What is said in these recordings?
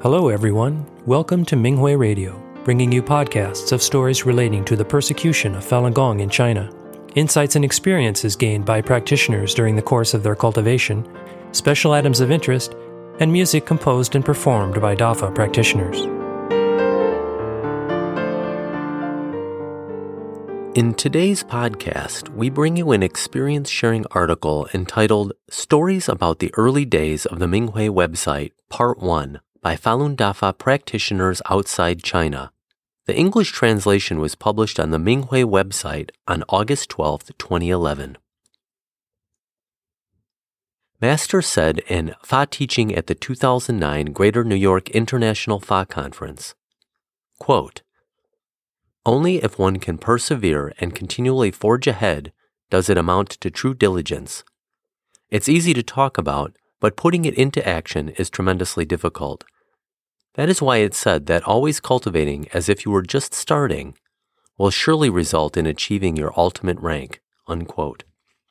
Hello, everyone. Welcome to Minghui Radio, bringing you podcasts of stories relating to the persecution of Falun Gong in China, insights and experiences gained by practitioners during the course of their cultivation, special items of interest, and music composed and performed by Dafa practitioners. In today's podcast, we bring you an experience-sharing article entitled Stories About the Early Days of the Minghui Website, Part 1, by Falun Dafa practitioners outside China. The English translation was published on the Minghui website on August 12, 2011. Master said in Fa Teaching at the 2009 Greater New York International Fa Conference, quote, "Only if one can persevere and continually forge ahead does it amount to true diligence. It's easy to talk about, but putting it into action is tremendously difficult. That is why it's said that always cultivating as if you were just starting will surely result in achieving your ultimate rank." Unquote.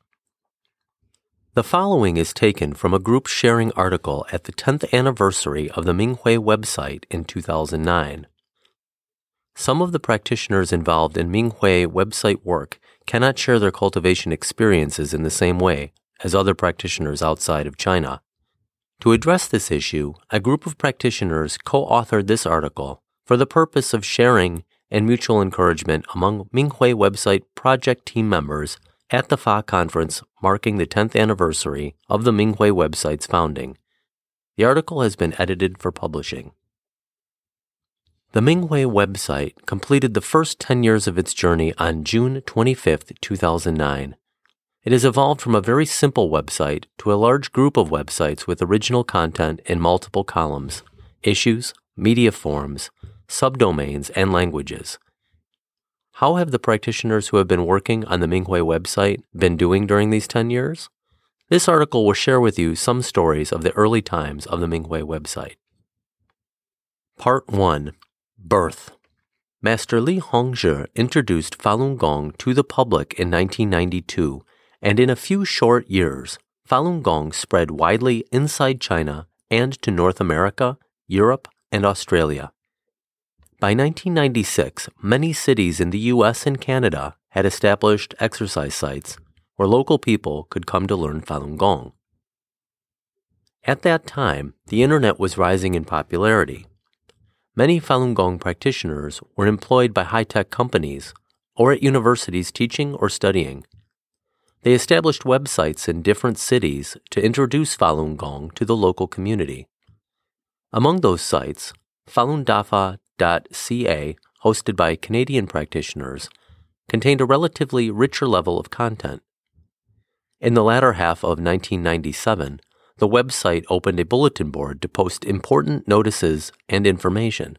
The following is taken from a group sharing article at the 10th anniversary of the Minghui website in 2009. Some of the practitioners involved in Minghui website work cannot share their cultivation experiences in the same way as other practitioners outside of China. To address this issue, a group of practitioners co-authored this article for the purpose of sharing and mutual encouragement among Minghui website project team members at the Fa Conference marking the 10th anniversary of the Minghui website's founding. The article has been edited for publishing. The Minghui website completed the first 10 years of its journey on June 25, 2009. It has evolved from a very simple website to a large group of websites with original content in multiple columns, issues, media forms, subdomains, and languages. How have the practitioners who have been working on the Minghui website been doing during these 10 years? This article will share with you some stories of the early times of the Minghui website. Part 1. Birth. Master Li Hongzhi introduced Falun Gong to the public in 1992, and in a few short years, Falun Gong spread widely inside China and to North America, Europe, and Australia. By 1996, many cities in the U.S. and Canada had established exercise sites where local people could come to learn Falun Gong. At that time, the internet was rising in popularity. Many Falun Gong practitioners were employed by high-tech companies or at universities teaching or studying. They established websites in different cities to introduce Falun Gong to the local community. Among those sites, falundafa.ca, hosted by Canadian practitioners, contained a relatively richer level of content. In the latter half of 1997, the website opened a bulletin board to post important notices and information.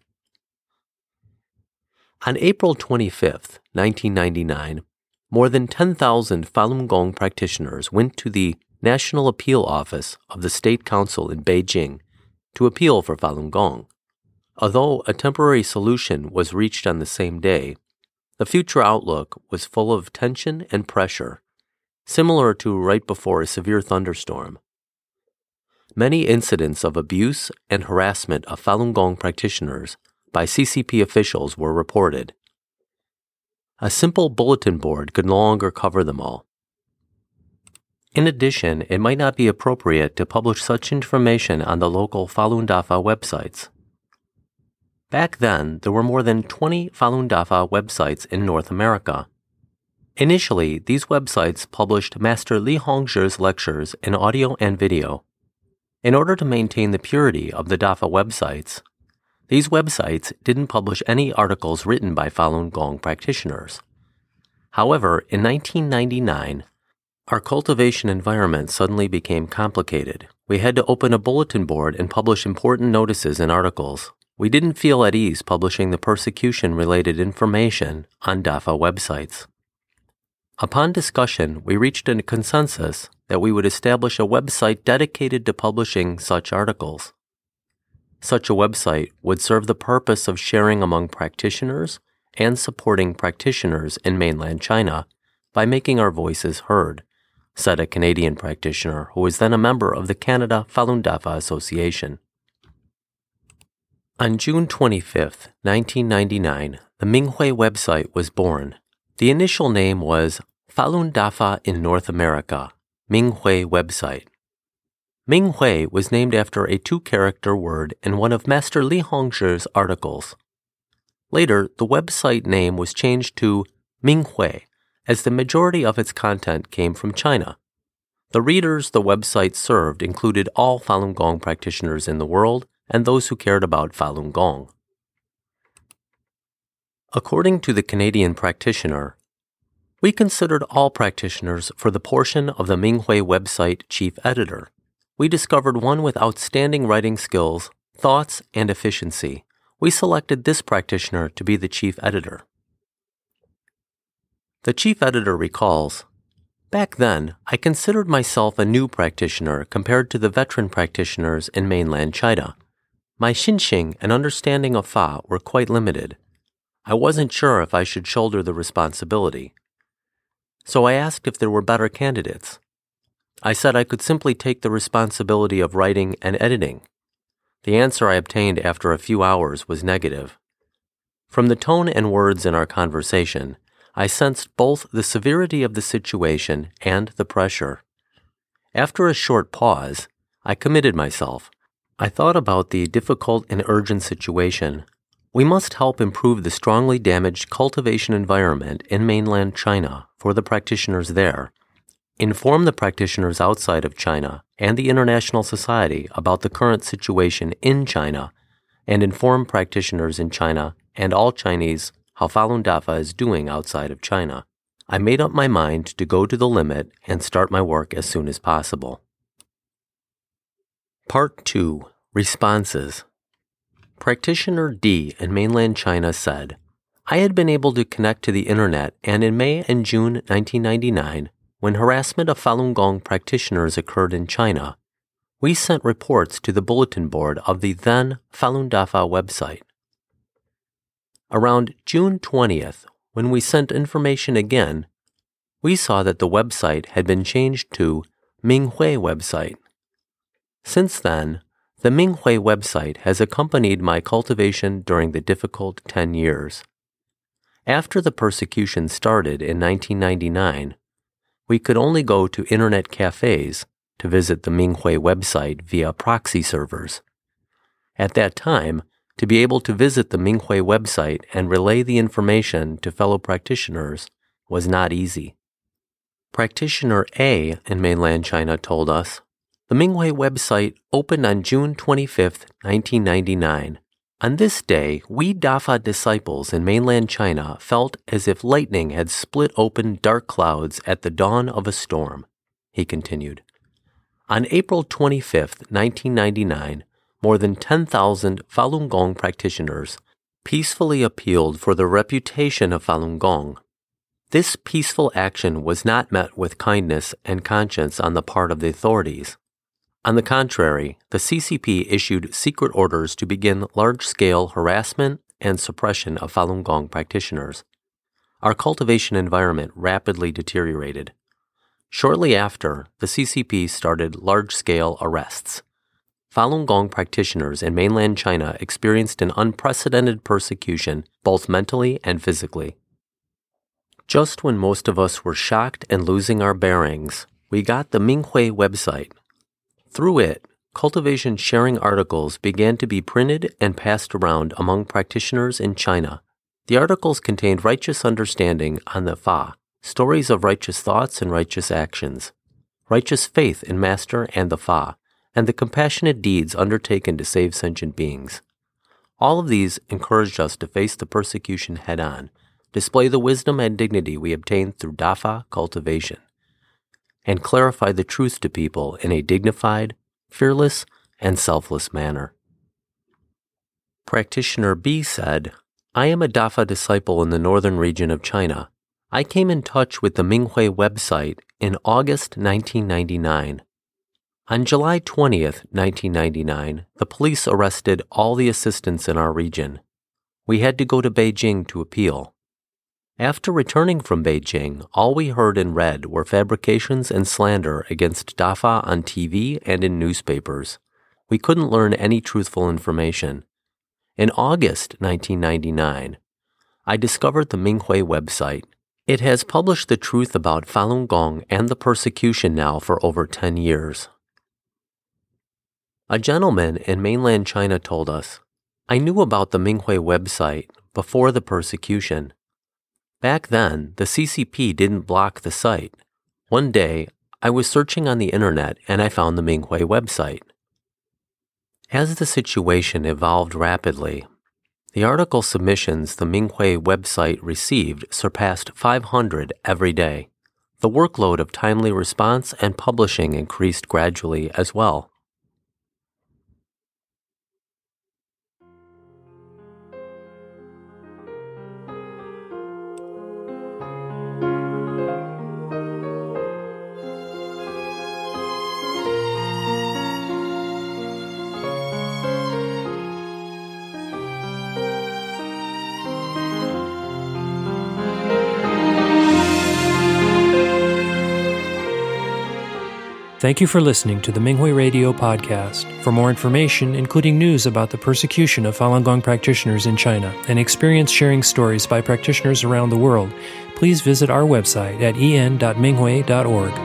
On April 25, 1999, more than 10,000 Falun Gong practitioners went to the National Appeal Office of the State Council in Beijing to appeal for Falun Gong. Although a temporary solution was reached on the same day, the future outlook was full of tension and pressure, similar to right before a severe thunderstorm. Many incidents of abuse and harassment of Falun Gong practitioners by CCP officials were reported. A simple bulletin board could no longer cover them all. In addition, it might not be appropriate to publish such information on the local Falun Dafa websites. Back then, there were more than 20 Falun Dafa websites in North America. Initially, these websites published Master Li Hongzhi's lectures in audio and video. In order to maintain the purity of the Dafa websites, these websites didn't publish any articles written by Falun Gong practitioners. However, in 1999, our cultivation environment suddenly became complicated. We had to open a bulletin board and publish important notices and articles. We didn't feel at ease publishing the persecution-related information on Dafa websites. Upon discussion, we reached a consensus that we would establish a website dedicated to publishing such articles. Such a website would serve the purpose of sharing among practitioners and supporting practitioners in mainland China by making our voices heard, said a Canadian practitioner who was then a member of the Canada Falun Dafa Association. On June 25, 1999, the Minghui website was born. The initial name was Falun Dafa in North America, Minghui website. Minghui was named after a 2-character word in one of Master Li Hongzhi's articles. Later, the website name was changed to Minghui, as the majority of its content came from China. The readers the website served included all Falun Gong practitioners in the world and those who cared about Falun Gong. According to the Canadian practitioner, we considered all practitioners for the portion of the Minghui website chief editor. We discovered one with outstanding writing skills, thoughts, and efficiency. We selected this practitioner to be the chief editor. The chief editor recalls, "Back then, I considered myself a new practitioner compared to the veteran practitioners in mainland China. My xinxing and understanding of Fa were quite limited. I wasn't sure if I should shoulder the responsibility. So I asked if there were better candidates. I said I could simply take the responsibility of writing and editing. The answer I obtained after a few hours was negative. From the tone and words in our conversation, I sensed both the severity of the situation and the pressure. After a short pause, I committed myself. I thought about the difficult and urgent situation. We must help improve the strongly damaged cultivation environment in mainland China for the practitioners there, inform the practitioners outside of China and the international society about the current situation in China, and inform practitioners in China and all Chinese how Falun Dafa is doing outside of China. I made up my mind to go to the limit and start my work as soon as possible." Part 2. Responses. Practitioner D in mainland China said, "I had been able to connect to the internet, and in May and June 1999, when harassment of Falun Gong practitioners occurred in China, we sent reports to the bulletin board of the then Falun Dafa website. Around June 20th, when we sent information again, we saw that the website had been changed to Minghui website. Since then, the Minghui website has accompanied my cultivation during the difficult 10 years. After the persecution started in 1999, we could only go to internet cafes to visit the Minghui website via proxy servers. At that time, to be able to visit the Minghui website and relay the information to fellow practitioners was not easy." Practitioner A in mainland China told us, "The Minghui website opened on June 25, 1999. On this day, we Dafa disciples in mainland China felt as if lightning had split open dark clouds at the dawn of a storm," he continued. On April 25, 1999, more than 10,000 Falun Gong practitioners peacefully appealed for the reputation of Falun Gong. This peaceful action was not met with kindness and conscience on the part of the authorities. On the contrary, the CCP issued secret orders to begin large-scale harassment and suppression of Falun Gong practitioners. Our cultivation environment rapidly deteriorated. Shortly after, the CCP started large-scale arrests. Falun Gong practitioners in mainland China experienced an unprecedented persecution, both mentally and physically. Just when most of us were shocked and losing our bearings, we got the Minghui website. Through it, cultivation sharing articles began to be printed and passed around among practitioners in China. The articles contained righteous understanding on the Fa, stories of righteous thoughts and righteous actions, righteous faith in Master and the Fa, and the compassionate deeds undertaken to save sentient beings. All of these encouraged us to face the persecution head-on, display the wisdom and dignity we obtained through Dafa cultivation, and clarify the truth to people in a dignified, fearless, and selfless manner." Practitioner B said, "I am a Dafa disciple in the northern region of China. I came in touch with the Minghui website in August 1999. On July 20th, 1999, the police arrested all the assistants in our region. We had to go to Beijing to appeal. After returning from Beijing, all we heard and read were fabrications and slander against Dafa on TV and in newspapers. We couldn't learn any truthful information. In August 1999, I discovered the Minghui website. It has published the truth about Falun Gong and the persecution now for over 10 years. A gentleman in mainland China told us, "I knew about the Minghui website before the persecution. Back then, the CCP didn't block the site. One day, I was searching on the internet and I found the Minghui website." As the situation evolved rapidly, the article submissions the Minghui website received surpassed 500 every day. The workload of timely response and publishing increased gradually as well. Thank you for listening to the Minghui Radio podcast. For more information, including news about the persecution of Falun Gong practitioners in China and experience-sharing stories by practitioners around the world, please visit our website at en.minghui.org.